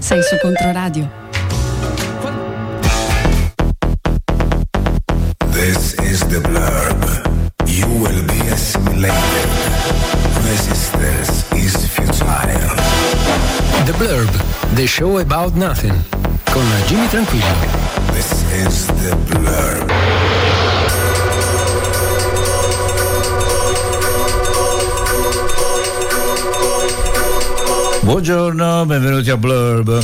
sei su Controradio. This is the blurb. You will be assimilated. Resistance is futile. The Blurb, the show about nothing, con Jimmy Tranquillo. This is the blurb. Buongiorno, benvenuti a Blurb.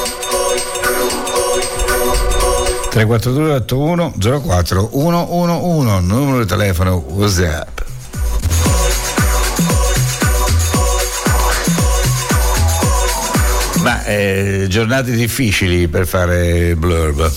342 81 04 111, numero di telefono WhatsApp. Ma giornate difficili per fare Blurb.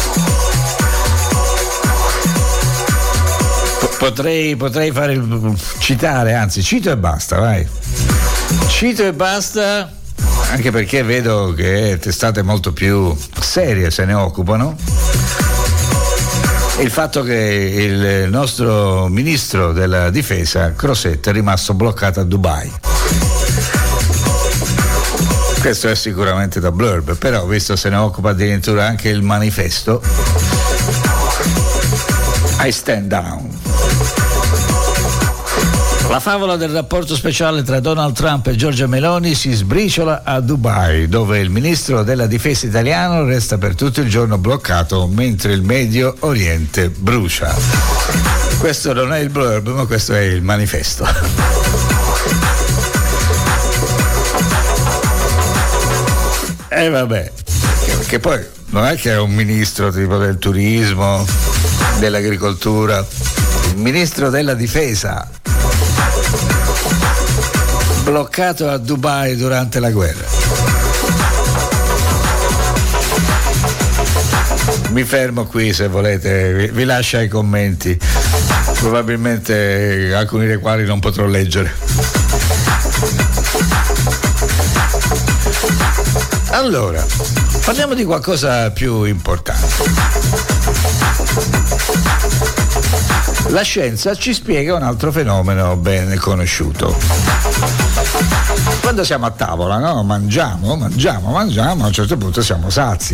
Potrei citare, anzi cito e basta, vai. Cito e basta, anche perché vedo che testate molto più serie se ne occupano. Il fatto che il nostro ministro della difesa, Crosetto, è rimasto bloccato a Dubai. Questo è sicuramente da Blurb, però visto se ne occupa addirittura anche il manifesto, I stand down. La favola del rapporto speciale tra Donald Trump e Giorgia Meloni si sbriciola a Dubai, dove il ministro della difesa italiano resta per tutto il giorno bloccato mentre il Medio Oriente brucia. Questo non è il Blurb, ma questo è il manifesto. E vabbè, che poi non è che è un ministro tipo del turismo, dell'agricoltura, il ministro della difesa, bloccato a Dubai durante la guerra. Mi fermo qui, se volete, vi lascio ai commenti, probabilmente alcuni dei quali non potrò leggere. Allora, parliamo di qualcosa più importante. La scienza ci spiega un altro fenomeno ben conosciuto. Quando siamo a tavola, no? Mangiamo, a un certo punto siamo sazi.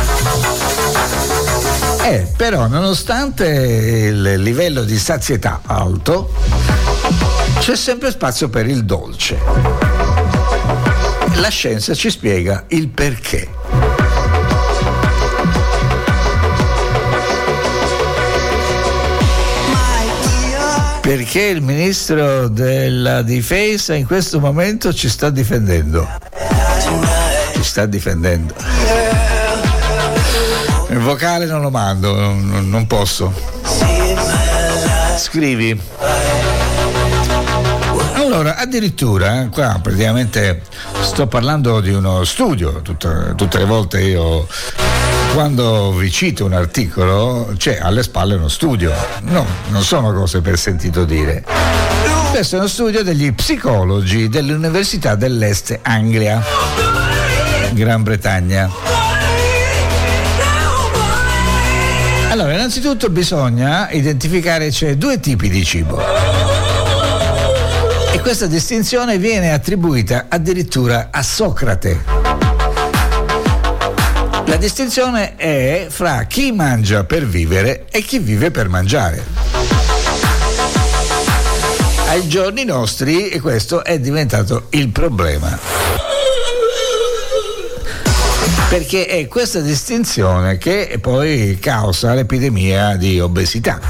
Però nonostante il livello di sazietà alto, c'è sempre spazio per il dolce. La scienza ci spiega il perché. Perché il ministro della difesa in questo momento ci sta difendendo. Il vocale non lo mando, non posso. Scrivi. Allora, addirittura, qua praticamente sto parlando di uno studio, tutte le volte io, quando vi cito un articolo, c'è alle spalle uno studio, no, non sono cose per sentito dire. Questo è uno studio degli psicologi dell'Università dell'Est Anglia, Gran Bretagna. Allora, innanzitutto bisogna identificare, c'è due tipi di cibo. E questa distinzione viene attribuita addirittura a Socrate. La distinzione è fra chi mangia per vivere e chi vive per mangiare. Ai giorni nostri questo è diventato il problema. Perché è questa distinzione che poi causa l'epidemia di obesità.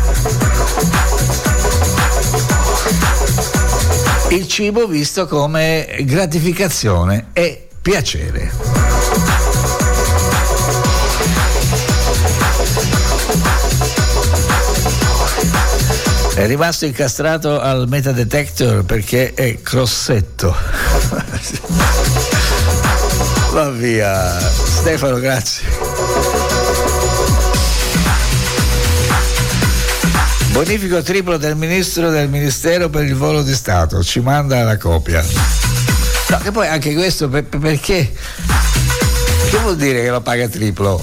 Il cibo visto come gratificazione e piacere. È rimasto incastrato al metadetector perché è Crosetto. Va via. Stefano, grazie. Bonifico triplo del ministro del Ministero per il volo di Stato, ci manda la copia. No, che poi anche questo perché? Che vuol dire che lo paga triplo?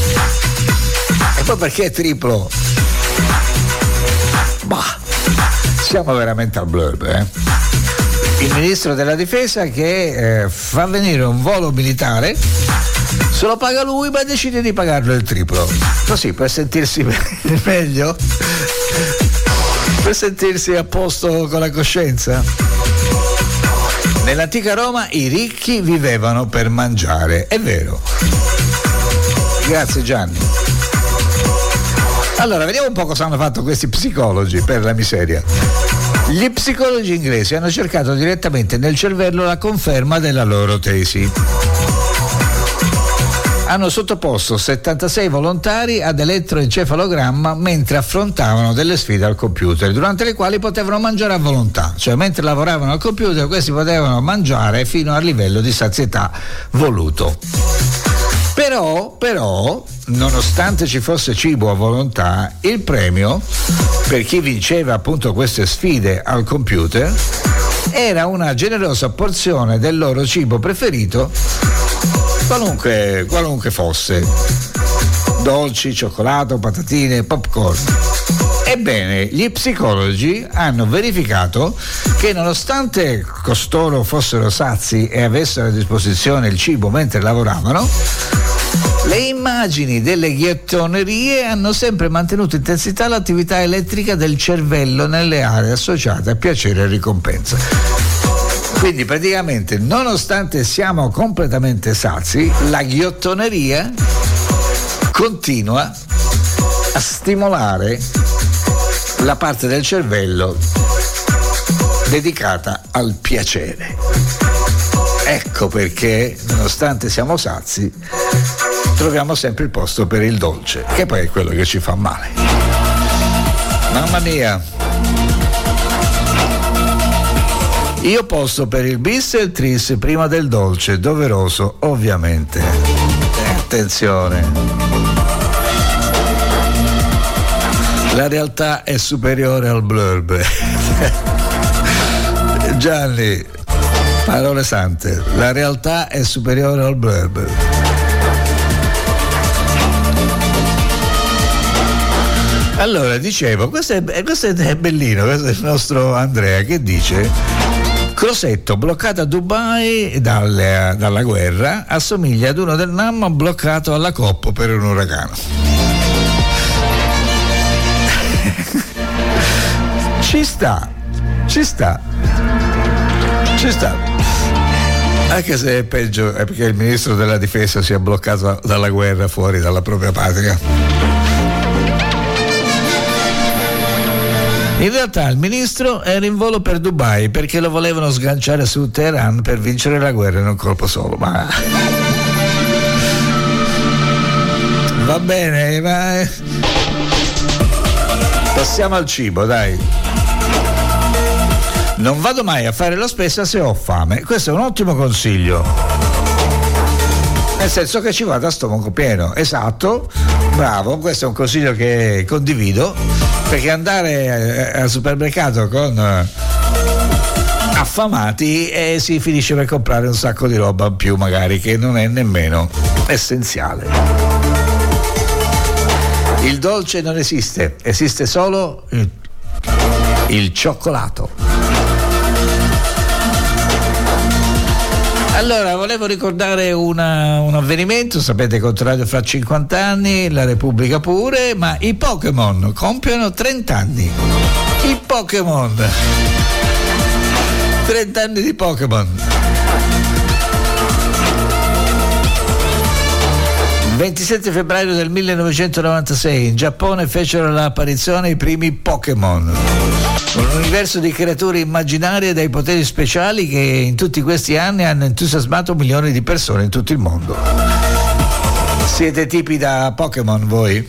E poi perché triplo? Bah, siamo veramente al Blurb, il ministro della difesa che fa venire un volo militare, se lo paga lui ma decide di pagarlo il triplo, così per sentirsi meglio, per sentirsi a posto con la coscienza. Nell'antica Roma i ricchi vivevano per mangiare, è vero. Grazie Gianni. Allora, vediamo un po' cosa hanno fatto questi psicologi, per la miseria. Gli psicologi inglesi hanno cercato direttamente nel cervello la conferma della loro tesi. Hanno sottoposto 76 volontari ad elettroencefalogramma mentre affrontavano delle sfide al computer, durante le quali potevano mangiare a volontà, cioè mentre lavoravano al computer questi potevano mangiare fino al livello di sazietà voluto. Però, nonostante ci fosse cibo a volontà, il premio per chi vinceva appunto queste sfide al computer era una generosa porzione del loro cibo preferito, qualunque fosse: dolci, cioccolato, patatine, popcorn. Ebbene, gli psicologi hanno verificato che nonostante costoro fossero sazi e avessero a disposizione il cibo mentre lavoravano, le immagini delle ghiottonerie hanno sempre mantenuto intensità l'attività elettrica del cervello nelle aree associate a piacere e ricompensa. Quindi praticamente, nonostante siamo completamente sazi, la ghiottoneria continua a stimolare la parte del cervello dedicata al piacere. Ecco perché, nonostante siamo sazi, troviamo sempre il posto per il dolce, che poi è quello che ci fa male. Mamma mia. Io posto per il bis e il tris prima del dolce, doveroso ovviamente. Attenzione. La realtà è superiore al blurb. Gianni, parole sante, la realtà è superiore al blurb. Allora, dicevo, questo è bellino, questo è il nostro Andrea che dice: Crosetto bloccato a Dubai dalla guerra assomiglia ad uno del Nam bloccato alla Coppa per un uragano. Ci sta. Anche se è peggio è perché il ministro della difesa si è bloccato dalla guerra fuori dalla propria patria. In realtà il ministro era in volo per Dubai perché lo volevano sganciare su Teheran per vincere la guerra in un colpo solo. Ma va bene, ma passiamo al cibo, dai. Non vado mai a fare la spesa se ho fame. Questo è un ottimo consiglio, nel senso che ci vado a stomaco pieno. Esatto, bravo, questo è un consiglio che condivido, perché andare al supermercato con affamati si finisce per comprare un sacco di roba in più, magari, che non è nemmeno essenziale. Il dolce non esiste, esiste solo il cioccolato. Allora, volevo ricordare un avvenimento, sapete, contrario fra 50 anni, la Repubblica pure, ma i Pokémon compiono 30 anni. I Pokémon. 30 anni di Pokémon. 27 febbraio del 1996 in Giappone fecero l'apparizione i primi Pokémon, un universo di creature immaginarie dai poteri speciali che in tutti questi anni hanno entusiasmato milioni di persone in tutto il mondo. Siete tipi da Pokémon voi?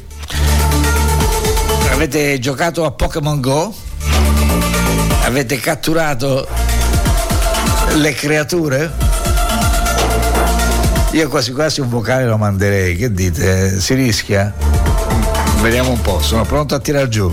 Avete giocato a Pokémon Go? Avete catturato le creature? Io quasi quasi un vocale lo manderei, che dite? Si rischia? Vediamo un po', sono pronto a tirar giù.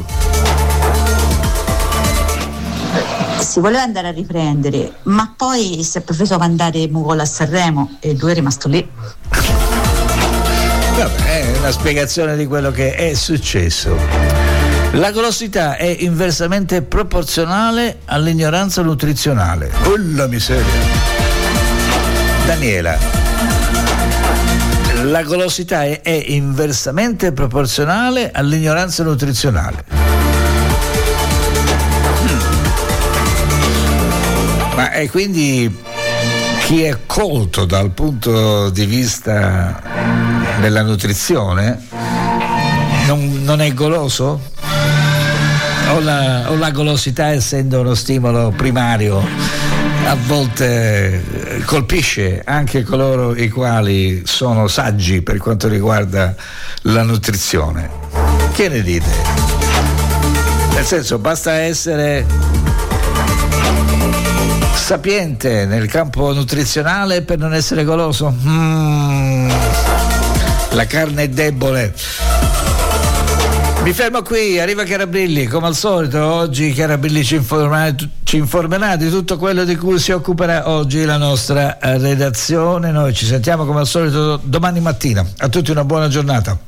Si voleva andare a riprendere, ma poi si è preferito mandare Mugola a Sanremo e lui è rimasto lì. Vabbè, è una spiegazione di quello che è successo. La golosità è inversamente proporzionale all'ignoranza nutrizionale. Oh la miseria. Daniela, la golosità è inversamente proporzionale all'ignoranza nutrizionale. Ma è quindi chi è colto dal punto di vista della nutrizione non è goloso? O la golosità, essendo uno stimolo primario, a volte colpisce anche coloro i quali sono saggi per quanto riguarda la nutrizione? Che ne dite? Nel senso, basta essere sapiente nel campo nutrizionale per non essere goloso? La carne è debole. Mi fermo qui, arriva Chiara Brilli, come al solito. Oggi Chiara Brilli ci informerà di tutto quello di cui si occuperà oggi la nostra redazione. Noi ci sentiamo come al solito domani mattina. A tutti una buona giornata.